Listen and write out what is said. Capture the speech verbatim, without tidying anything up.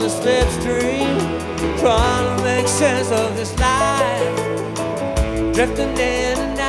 the slipstream, trying to make sense of this life, drifting in and out.